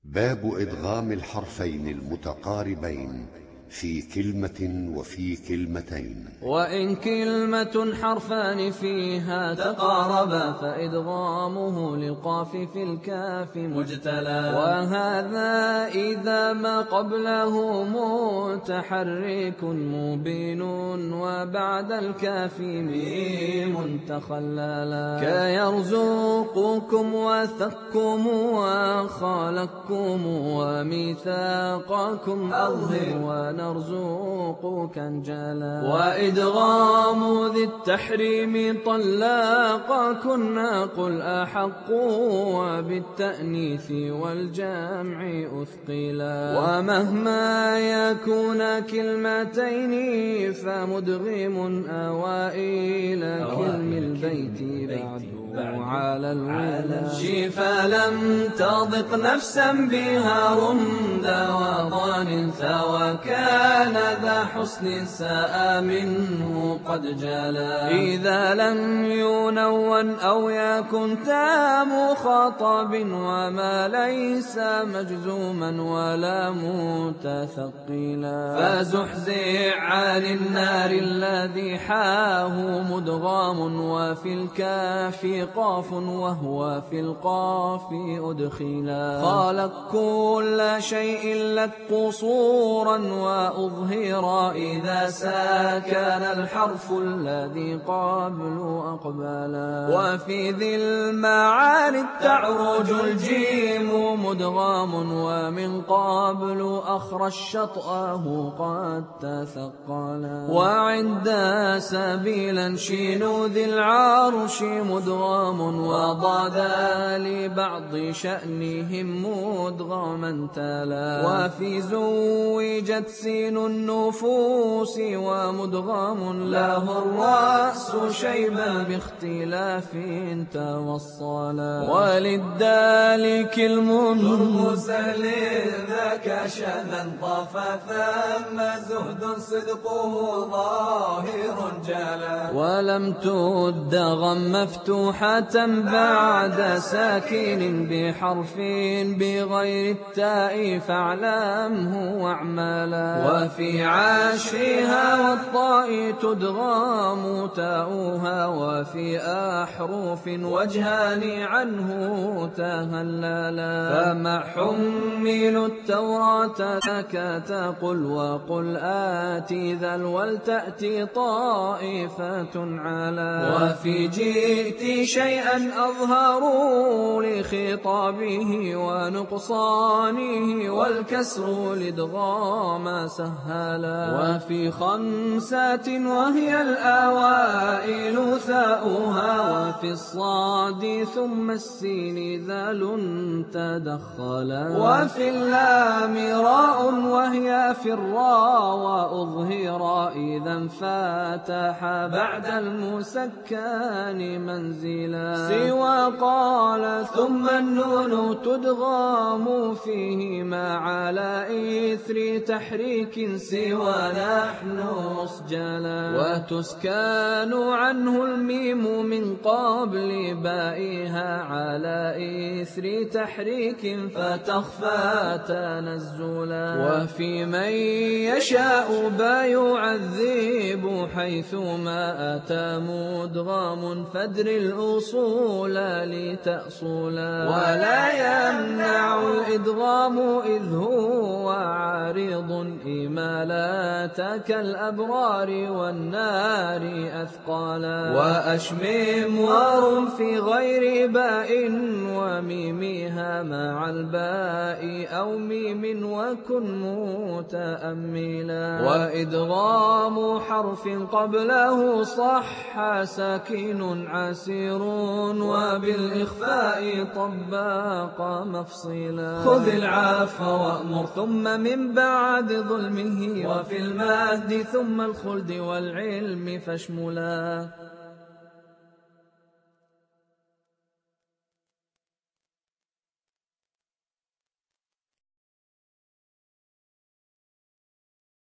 باب إدغام الحرفين المتقاربين في كلمة وفي كلمتين. وإن كلمة حرفان فيها تقاربا فإدغامه للقاف في الكاف مجتلى، وهذا إذا ما قبله متحرك مبين وبعد الكاف ميم تخللا، كيرزقكم وثقكم وخالقكم وميثاقكم أظهر ونرزقك انجلا، وإدغام ذي التحريم طلاقا كنا قل أحق وبالتأنيث والجمع أثقلا، ومهما يكون كلمتين فمدغم أوائل كلم البيت بعد على الولا، فلم تضق نفسا بها رمدا وضان وكان ذا حسن ساء منه قد جلا، إذا لم ينون أو يكن تام خطب وما ليس مجزوما ولا متثقلا، فزحزع عن النار الذي حاه مدغام وفي الكاف قاف وهو في القاف أدخلا، خلق كل شيء لك قصورا وأظهر إذا ساكن الحرف الذي قبل أقبلا، وفي ذي المعاني تعرج الجيم مدغام ومن قبل أخرج شطأه قد تثقلا، وعند سبيلا شين ذي العرش مدغام وضاد لبعض شأنهم مدغما تلا، وفي زوجت سين النفوس ومدغام له الرأس شيبا باختلاف توصلا، وللدال كلم مرسل ذاك شذا طاف ثم زهد صدقه ظاهر جلا، ولم تدغم مفتوحة بعد ساكن بحرف بغير التاء فاعلمه واعملا، وفي عاشرها والطاء تدغام تاؤها وفي أحرف وجهان عنه تهللا، فما حملوا التوراة لك تقل وقل آتي ذا ولتأتي طائفة علا، وفي جئت شيئا أظهروا لخطابه ونقصانه والكسر لادغام سهلا، وفي خمسات وهي الأوائل ثاؤها وفي الصاد ثم السين ذال تدخلا، وفي اللام راء وهي في الراء وأظهر إذا انفتح بعد المسكن منزلا، سوى قال ثم النون تدغام فيهما على إثر تحريك سوى نحن أسجلا، وتسكان عنه الميم من قبل بائها على إثر تحريك فتخفى تنزلا، وفي من يشاء با يعذب حيثما أتى مدغام فادر الأصول لتأصلا، ولا يمنع الإدغام إذ هو عارض إمالات كالأبرار والنار أثقالا، وأشمم وار في غير باء وميمها مع الباء أو ميم وكن متأملا، وإدغام حرف قبله صح ساكن عسير وبالإخفاء طباق مفصلا، خذ العفو وأمر ثم من بعد ظلمه وفي المهد ثم الخلد والعلم فاشملا.